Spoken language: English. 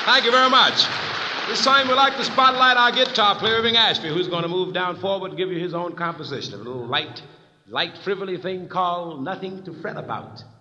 Thank you very much. This time we'd like to spotlight our guitar player, Irving Ashby, who's going to move down forward and give you his own composition of a little light, frivolous thing called Nothing to Fret About.